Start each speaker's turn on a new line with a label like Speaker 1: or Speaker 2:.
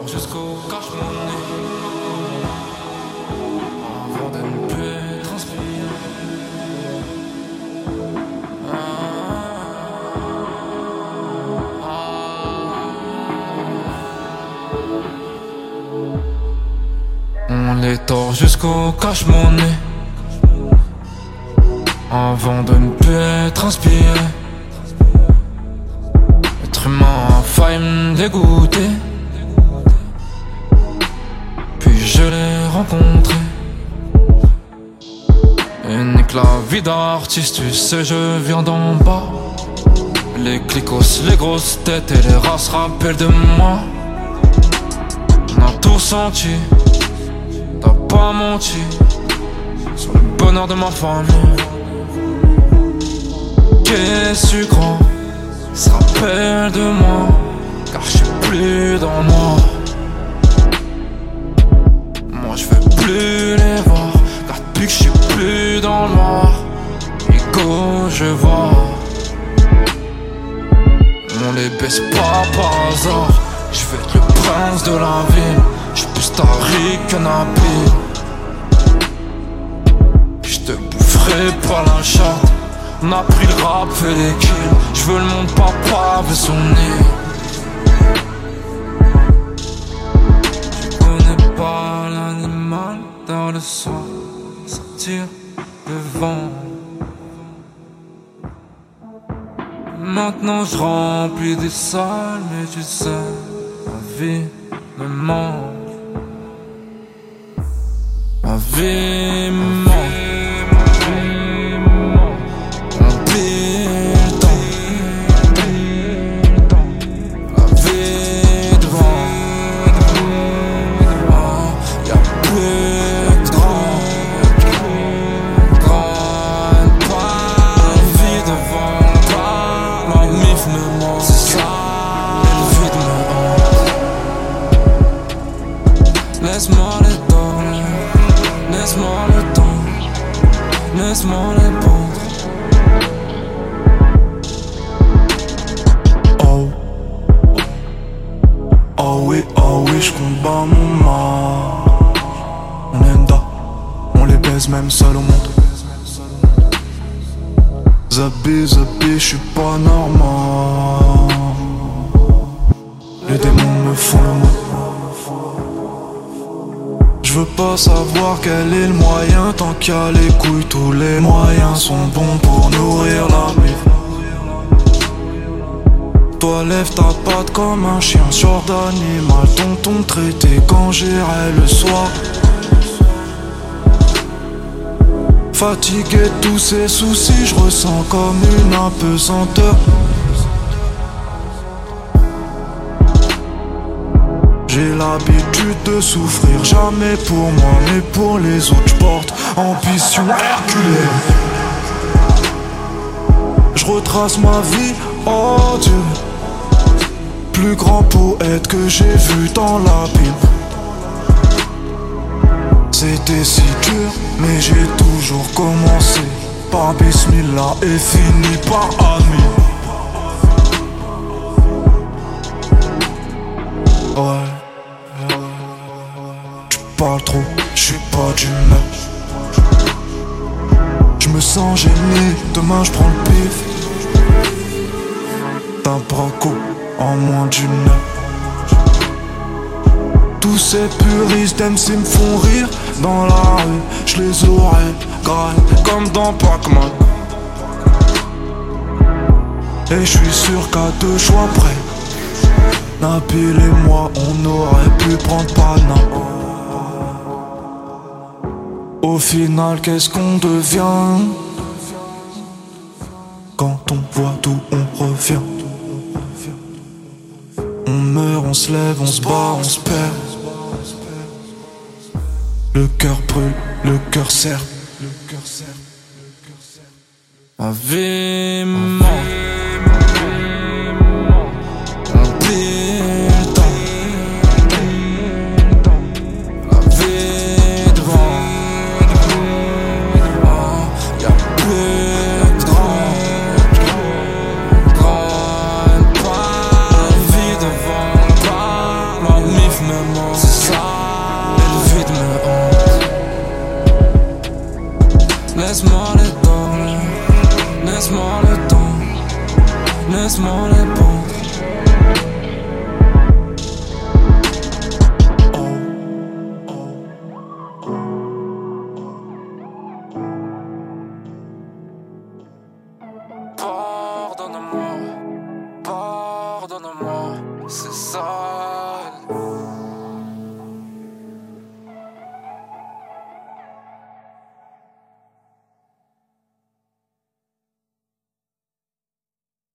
Speaker 1: tord jusqu'au cache-monnaie avant de ne plus transpirer. On les tord jusqu'au cache-monnaie avant de ne plus transpirer. Être humain a failli me dégoûter, puis je l'ai rencontré. Unique la vie d'artiste, tu sais je viens d'en bas. Les clicos, les grosses têtes et les races rappellent de moi. On a tout senti, t'as pas menti sur le bonheur de ma famille. Qu'est-ce que tu crois, ils se rappellent de moi, car je suis plus dans le noir. Moi je veux plus les voir, car depuis que je suis plus dans le noir. Ego je vois, on les baisse pas par hasard. Je veux être le prince de la ville, je suis plus Tariq qu'un habit. Je te boufferai par la chatte. On a pris le rap, fait des kills. Je veux le monde, papa veut son nez. Je connais pas l'animal dans le soir, sortir devant. Maintenant je remplis des salles, mais tu sais, ma vie me manque. Ma vie me manque. Laisse-moi les temps, laisse-moi le temps, laisse-moi les pendre.
Speaker 2: Oh, oh oui, j'combats mon mal. On enda, on les baise même seul au monde. Zabi, j'suis pas normal. Les démons me font le mal. Je veux pas savoir quel est le moyen. Tant qu'il y a les couilles, tous les moyens sont bons pour nourrir la vie. Toi lève ta patte comme un chien, genre d'animal. Tonton traité quand j'irai le soir. Fatigué de tous ces soucis, je ressens comme une apesanteur. J'ai l'habitude de souffrir, jamais pour moi mais pour les autres. J'porte ambition herculéenne. J'retrace ma vie, oh Dieu. Plus grand poète que j'ai vu dans la Bible. C'était si dur, mais j'ai toujours commencé par Bismillah et fini par Amin. Ouais. Parle trop, j'suis pas d'humeur. J'me sens gêné, demain j'prends le pif. D'un braco en moins d'une heure. Tous ces puristes MC me font rire. Dans la rue, j'les aurais graille comme dans Pac-Man. Et j'suis sûr qu'à 2 choix près, Nabil et moi on aurait pu prendre Panama. Au final, qu'est-ce qu'on devient quand on voit d'où on revient? On meurt, on se lève, on se bat, on se perd. Le cœur brûle, le cœur serre.
Speaker 1: Ma vie me manque.
Speaker 2: laisse-moi les pendre.